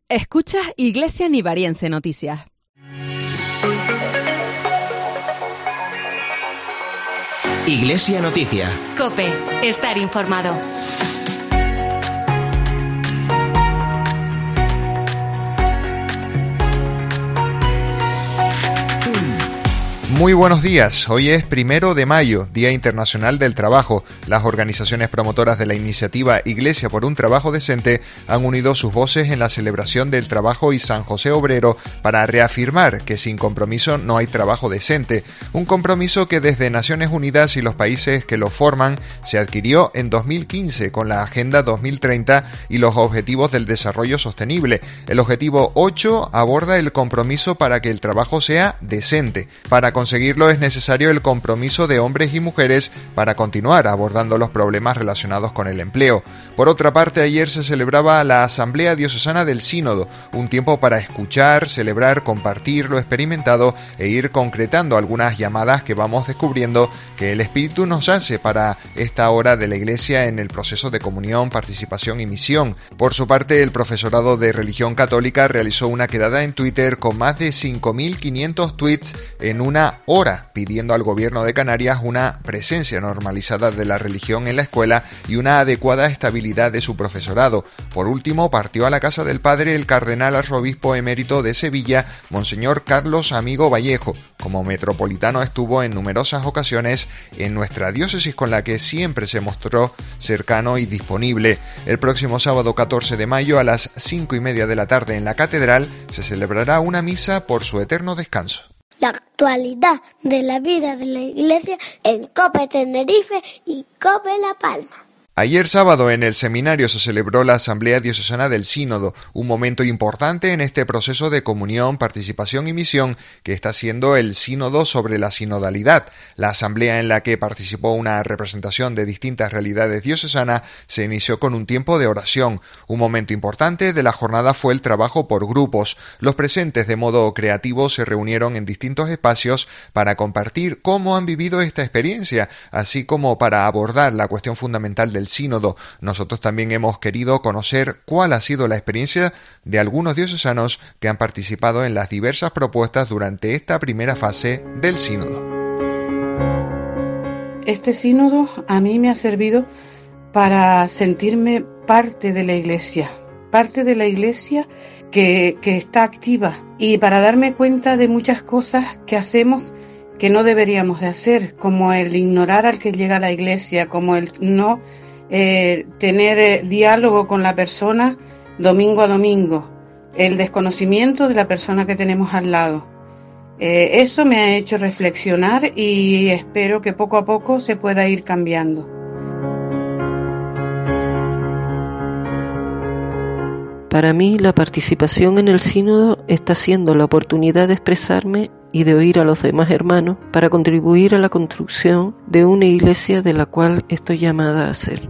Escuchas Iglesia Nivariense Noticias. Iglesia Noticia. COPE. Estar informado. Muy buenos días, hoy es 1 de mayo, Día Internacional del Trabajo. Las organizaciones promotoras de la iniciativa Iglesia por un Trabajo Decente han unido sus voces en la celebración del trabajo y San José Obrero para reafirmar que sin compromiso no hay trabajo decente, un compromiso que desde Naciones Unidas y los países que lo forman se adquirió en 2015 con la Agenda 2030 y los Objetivos del Desarrollo Sostenible. El objetivo 8 aborda el compromiso para que el trabajo sea decente. Para conseguirlo es necesario el compromiso de hombres y mujeres para continuar abordando los problemas relacionados con el empleo. Por otra parte, ayer se celebraba la Asamblea Diocesana del Sínodo, un tiempo para escuchar, celebrar, compartir lo experimentado e ir concretando algunas llamadas que vamos descubriendo que el Espíritu nos hace para esta hora de la Iglesia en el proceso de comunión, participación y misión. Por su parte, el profesorado de Religión Católica realizó una quedada en Twitter con más de 5.500 tweets en una hora, pidiendo al gobierno de Canarias una presencia normalizada de la religión en la escuela y una adecuada estabilidad de su profesorado. Por último, partió a la casa del padre el cardenal arzobispo emérito de Sevilla, Monseñor Carlos Amigo Vallejo. Como metropolitano estuvo en numerosas ocasiones en nuestra diócesis, con la que siempre se mostró cercano y disponible. El próximo sábado 14 de mayo a las 5:30 de la tarde en la catedral se celebrará una misa por su eterno descanso. La actualidad de la vida de la Iglesia en COPE Tenerife y COPE La Palma. Ayer sábado en el seminario se celebró la Asamblea Diocesana del Sínodo, un momento importante en este proceso de comunión, participación y misión que está siendo el Sínodo sobre la sinodalidad. La asamblea, en la que participó una representación de distintas realidades diocesanas, se inició con un tiempo de oración. Un momento importante de la jornada fue el trabajo por grupos. Los presentes de modo creativo se reunieron en distintos espacios para compartir cómo han vivido esta experiencia, así como para abordar la cuestión fundamental del sínodo. Nosotros también hemos querido conocer cuál ha sido la experiencia de algunos diocesanos que han participado en las diversas propuestas durante esta primera fase del sínodo. Este sínodo a mí me ha servido para sentirme parte de la Iglesia que está activa, y para darme cuenta de muchas cosas que hacemos que no deberíamos de hacer, como el ignorar al que llega a la Iglesia, como el no tener diálogo con la persona domingo a domingo, el desconocimiento de la persona que tenemos al lado. Eso me ha hecho reflexionar y espero que poco a poco se pueda ir cambiando. Para mí, la participación en el sínodo está siendo la oportunidad de expresarme y de oír a los demás hermanos para contribuir a la construcción de una iglesia de la cual estoy llamada a ser.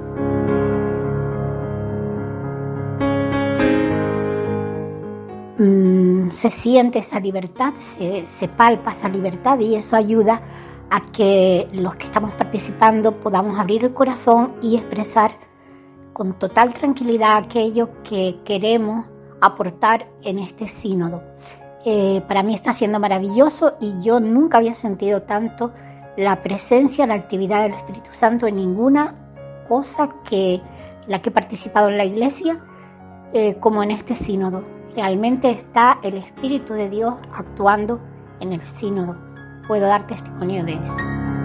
Se siente esa libertad, se palpa esa libertad, y eso ayuda a que los que estamos participando podamos abrir el corazón y expresar con total tranquilidad aquello que queremos aportar en este sínodo. Para mí está siendo maravilloso, y yo nunca había sentido tanto la presencia, la actividad del Espíritu Santo en ninguna cosa que la que he participado en la Iglesia, como en este sínodo. Realmente está el Espíritu de Dios actuando en el sínodo. Puedo dar testimonio de eso.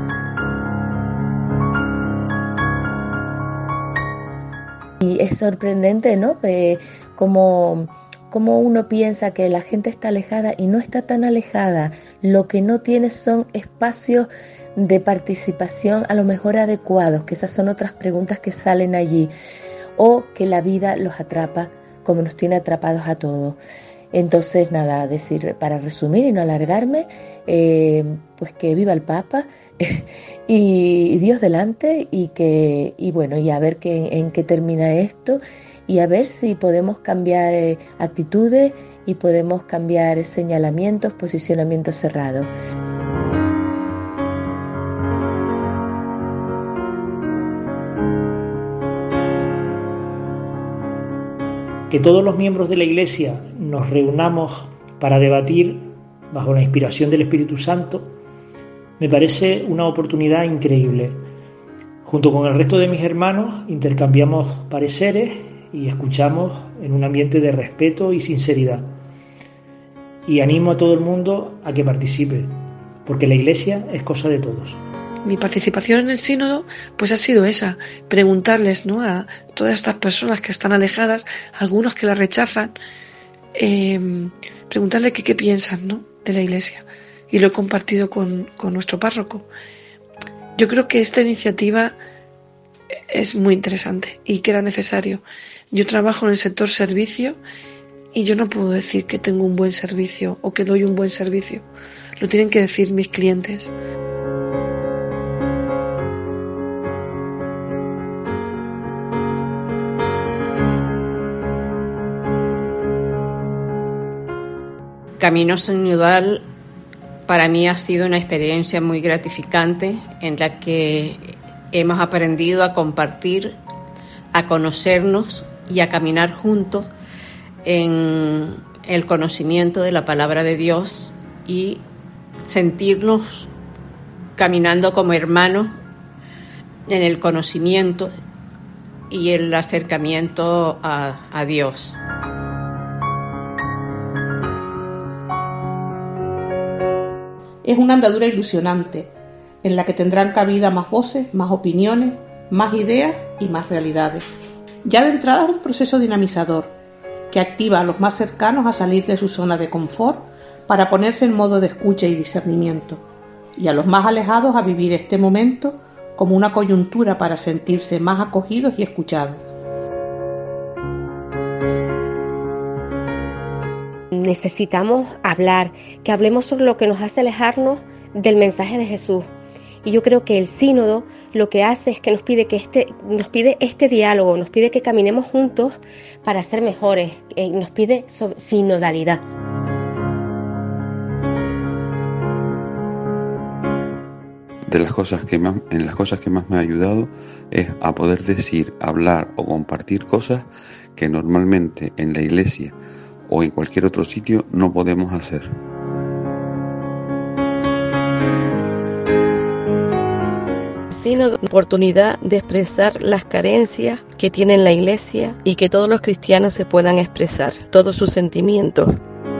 Y es sorprendente, ¿no? Que como uno piensa que la gente está alejada y no está tan alejada. Lo que no tiene son espacios de participación a lo mejor adecuados, que esas son otras preguntas que salen allí, o que la vida los atrapa como nos tiene atrapados a todos. Entonces, nada, decir, para resumir y no alargarme, pues que viva el Papa y Dios delante, y bueno, y a ver en qué termina esto, y a ver si podemos cambiar actitudes y podemos cambiar señalamientos, posicionamientos cerrados. Que todos los miembros de la Iglesia nos reunamos para debatir bajo la inspiración del Espíritu Santo me parece una oportunidad increíble. Junto con el resto de mis hermanos intercambiamos pareceres y escuchamos en un ambiente de respeto y sinceridad. Y animo a todo el mundo a que participe, porque la Iglesia es cosa de todos. Mi participación en el sínodo pues ha sido esa, preguntarles, ¿no?, a todas estas personas que están alejadas, algunos que la rechazan, preguntarles qué piensan, ¿no?, de la Iglesia, y lo he compartido con nuestro párroco. Yo creo que esta iniciativa es muy interesante y que era necesario. Yo trabajo en el sector servicio y yo no puedo decir que tengo un buen servicio o que doy un buen servicio. Lo tienen que decir mis clientes. Camino Sinodal para mí ha sido una experiencia muy gratificante en la que hemos aprendido a compartir, a conocernos y a caminar juntos en el conocimiento de la palabra de Dios y sentirnos caminando como hermanos en el conocimiento y el acercamiento a Dios. Es una andadura ilusionante, en la que tendrán cabida más voces, más opiniones, más ideas y más realidades. Ya de entrada es un proceso dinamizador, que activa a los más cercanos a salir de su zona de confort para ponerse en modo de escucha y discernimiento, y a los más alejados a vivir este momento como una coyuntura para sentirse más acogidos y escuchados. Necesitamos hablar, que hablemos sobre lo que nos hace alejarnos del mensaje de Jesús. Y yo creo que el sínodo lo que hace es que nos pide este diálogo, nos pide que caminemos juntos para ser mejores, nos pide sinodalidad. En las cosas que más me ha ayudado es a poder decir, hablar o compartir cosas que normalmente en la iglesia o en cualquier otro sitio no podemos hacer. Sínodo, oportunidad de expresar las carencias que tiene la Iglesia y que todos los cristianos se puedan expresar todos sus sentimientos.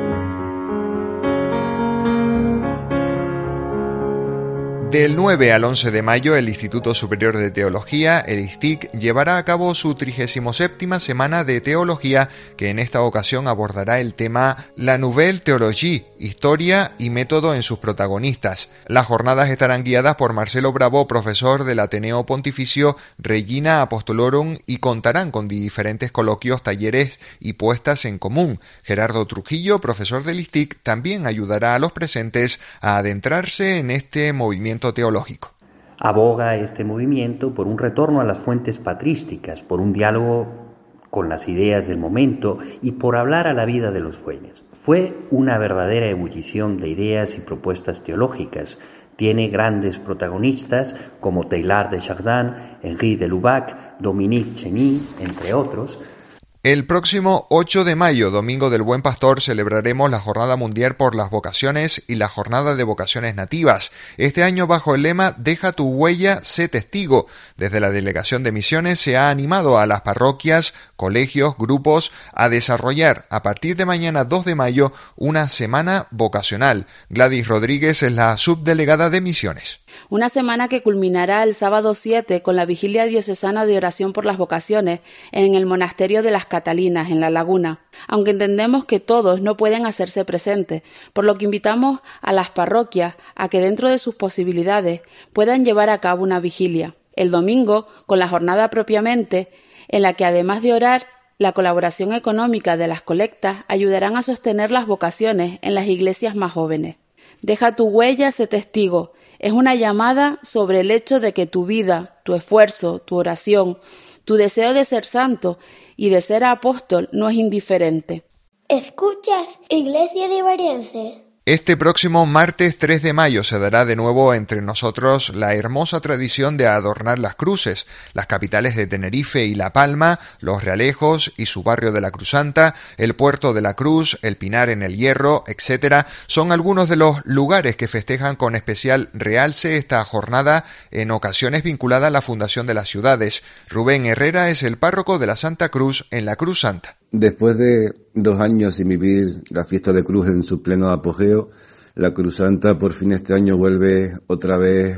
Del 9 al 11 de mayo, el Instituto Superior de Teología, el ISTIC, llevará a cabo su 37ª Semana de Teología, que en esta ocasión abordará el tema La Nouvelle Théologie, historia y método en sus protagonistas. Las jornadas estarán guiadas por Marcelo Bravo, profesor del Ateneo Pontificio Regina Apostolorum, y contarán con diferentes coloquios, talleres y puestas en común. Gerardo Trujillo, profesor del ISTIC, también ayudará a los presentes a adentrarse en este movimiento teológico. Aboga este movimiento por un retorno a las fuentes patrísticas, por un diálogo con las ideas del momento y por hablar a la vida de los fieles. Fue una verdadera ebullición de ideas y propuestas teológicas. Tiene grandes protagonistas como Teilhard de Chardin, Henri de Lubac, Dominique Cheny, entre otros. El próximo 8 de mayo, Domingo del Buen Pastor, celebraremos la Jornada Mundial por las Vocaciones y la Jornada de Vocaciones Nativas. Este año bajo el lema Deja tu huella, sé testigo. Desde la Delegación de Misiones se ha animado a las parroquias, colegios, grupos a desarrollar a partir de mañana 2 de mayo una semana vocacional. Gladys Rodríguez es la subdelegada de Misiones. Una semana que culminará el sábado 7 con la Vigilia Diocesana de Oración por las Vocaciones en el Monasterio de las Catalinas, en La Laguna, aunque entendemos que todos no pueden hacerse presentes, por lo que invitamos a las parroquias a que dentro de sus posibilidades puedan llevar a cabo una vigilia. El domingo, con la jornada propiamente, en la que además de orar, la colaboración económica de las colectas ayudarán a sostener las vocaciones en las iglesias más jóvenes. Deja tu huella, sé testigo. Es una llamada sobre el hecho de que tu vida, tu esfuerzo, tu oración, tu deseo de ser santo y de ser apóstol no es indiferente. Escuchas Iglesia Nivariense. Este próximo martes 3 de mayo se dará de nuevo entre nosotros la hermosa tradición de adornar las cruces. Las capitales de Tenerife y La Palma, Los Realejos y su barrio de la Cruzanta, el Puerto de la Cruz, el Pinar en el Hierro, etc., son algunos de los lugares que festejan con especial realce esta jornada, en ocasiones vinculada a la fundación de las ciudades. Rubén Herrera es el párroco de la Santa Cruz en la Cruzanta. Después de 2 años sin vivir la fiesta de Cruz en su pleno apogeo, la Cruzanta por fin este año vuelve otra vez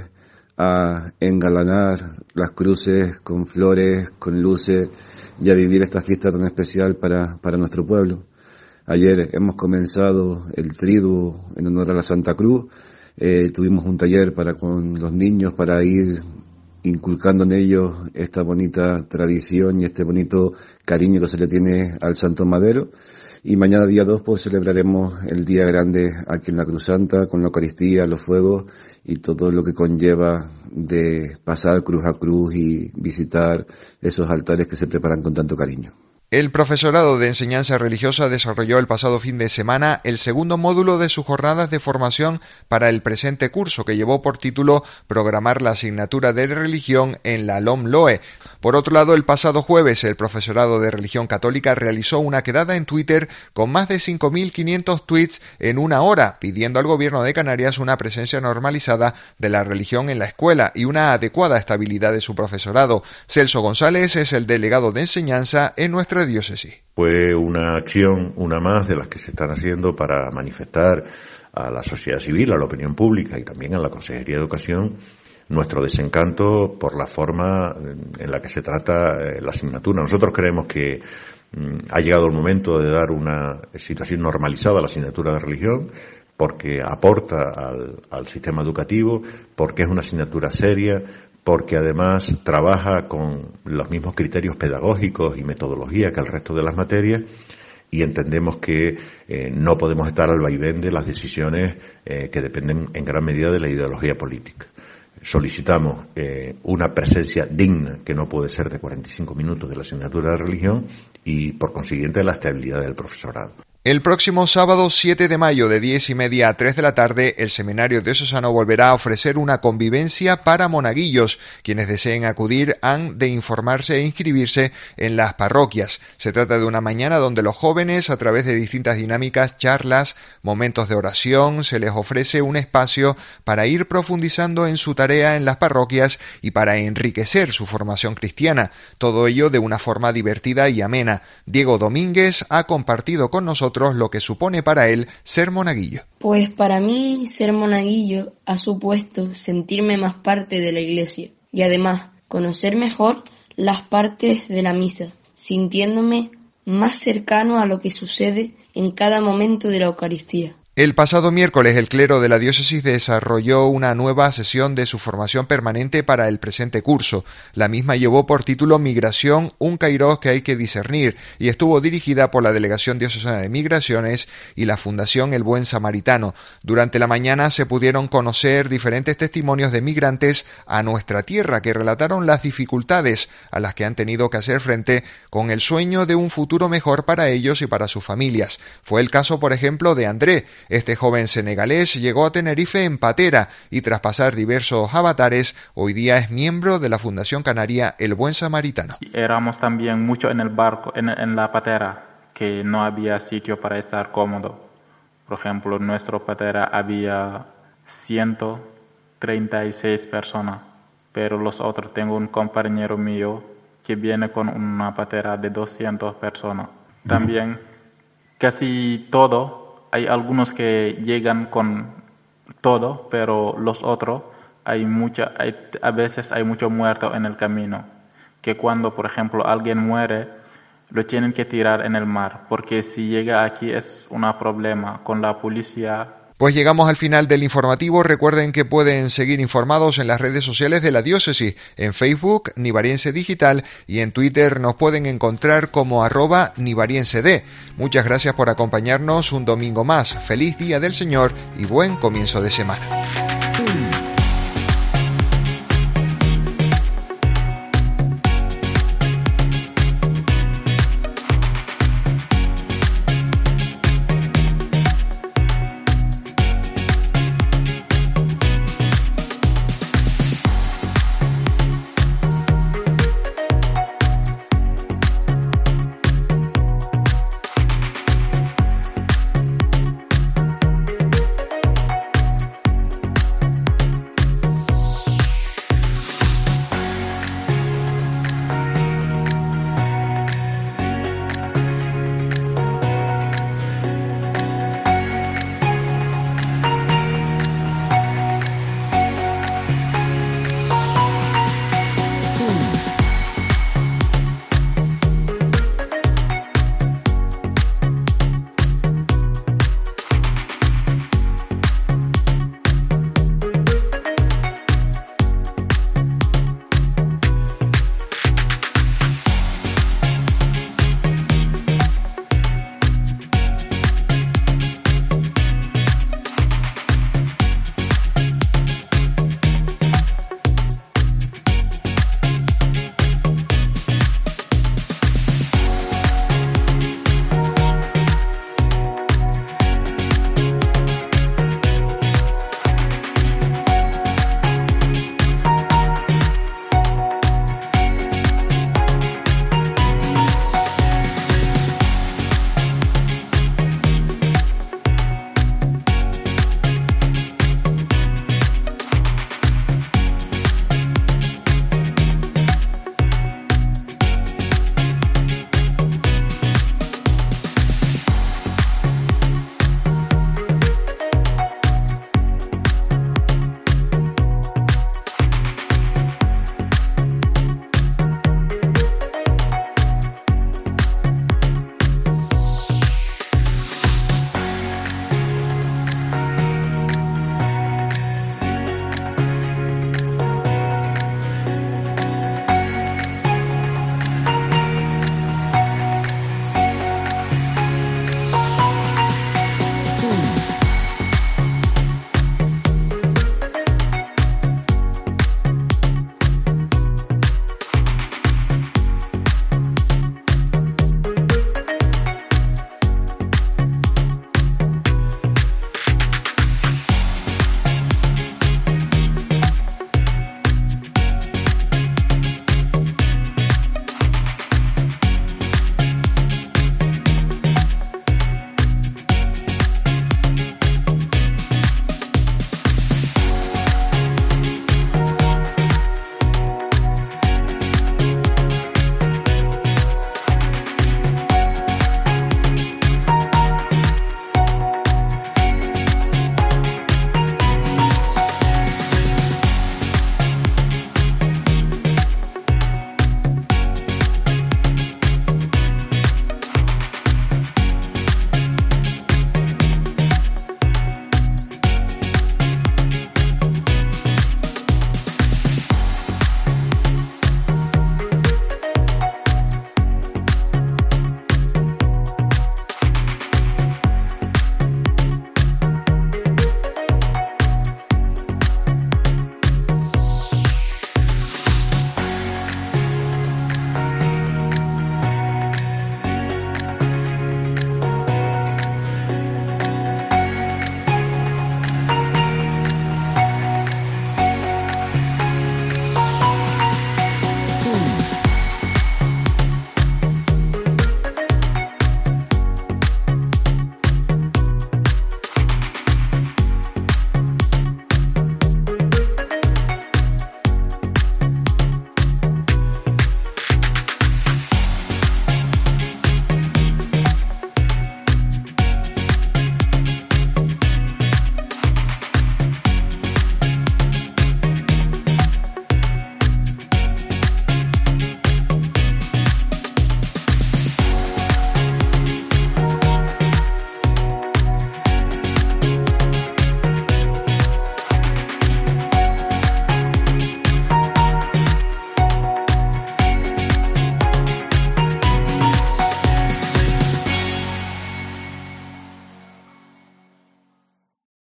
a engalanar las cruces con flores, con luces y a vivir esta fiesta tan especial para nuestro pueblo. Ayer hemos comenzado el triduo en honor a la Santa Cruz. Tuvimos un taller con los niños para ir inculcando en ellos esta bonita tradición y este bonito cariño que se le tiene al Santo Madero. Y mañana día 2 pues celebraremos el día grande aquí en la Cruzanta con la Eucaristía, los fuegos y todo lo que conlleva de pasar cruz a cruz y visitar esos altares que se preparan con tanto cariño. El profesorado de enseñanza religiosa desarrolló el pasado fin de semana el segundo módulo de sus jornadas de formación para el presente curso, que llevó por título Programar la asignatura de religión en la LOM-LOE. Por otro lado, el pasado jueves, el profesorado de religión católica realizó una quedada en Twitter con más de 5.500 tweets en una hora, pidiendo al gobierno de Canarias una presencia normalizada de la religión en la escuela y una adecuada estabilidad de su profesorado. Celso González es el delegado de enseñanza en nuestra diócesis. Fue una acción, una más de las que se están haciendo para manifestar a la sociedad civil, a la opinión pública y también a la Consejería de Educación nuestro desencanto por la forma en la que se trata la asignatura. Nosotros creemos que ha llegado el momento de dar una situación normalizada a la asignatura de religión, porque aporta al sistema educativo, porque es una asignatura seria, porque además trabaja con los mismos criterios pedagógicos y metodología que el resto de las materias, y entendemos que no podemos estar al vaivén de las decisiones que dependen en gran medida de la ideología política. Solicitamos una presencia digna, que no puede ser de 45 minutos, de la asignatura de religión, y por consiguiente la estabilidad del profesorado. El próximo sábado 7 de mayo de 10:30 a 3 de la tarde, el Seminario Diocesano volverá a ofrecer una convivencia para monaguillos. Quienes deseen acudir han de informarse e inscribirse en las parroquias. Se trata de una mañana donde los jóvenes, a través de distintas dinámicas, charlas, momentos de oración, se les ofrece un espacio para ir profundizando en su tarea en las parroquias y para enriquecer su formación cristiana. Todo ello de una forma divertida y amena. Diego Domínguez ha compartido con nosotros lo que supone para él ser monaguillo. Pues para mí ser monaguillo ha supuesto sentirme más parte de la iglesia y además conocer mejor las partes de la misa, sintiéndome más cercano a lo que sucede en cada momento de la Eucaristía. El pasado miércoles el clero de la diócesis desarrolló una nueva sesión de su formación permanente para el presente curso. La misma llevó por título Migración, un Kairos que hay que discernir, y estuvo dirigida por la Delegación Diocesana de Migraciones y la Fundación El Buen Samaritano. Durante la mañana se pudieron conocer diferentes testimonios de migrantes a nuestra tierra que relataron las dificultades a las que han tenido que hacer frente con el sueño de un futuro mejor para ellos y para sus familias. Fue el caso, por ejemplo, de André. Este joven senegalés llegó a Tenerife en patera y tras pasar diversos avatares, hoy día es miembro de la Fundación Canaria El Buen Samaritano. Éramos también mucho en el barco, en la patera, que no había sitio para estar cómodo. Por ejemplo, en nuestra patera había 136 personas, pero los otros, tengo un compañero mío que viene con una patera de 200 personas. También casi todo. Hay algunos que llegan con todo, pero los otros, a veces hay mucho muerto en el camino. Que cuando, por ejemplo, alguien muere, lo tienen que tirar en el mar, porque si llega aquí es un problema con la policía. Pues llegamos al final del informativo. Recuerden que pueden seguir informados en las redes sociales de la diócesis, en Facebook, Nivariense Digital, y en Twitter nos pueden encontrar como @nivariensed. Muchas gracias por acompañarnos un domingo más. Feliz Día del Señor y buen comienzo de semana.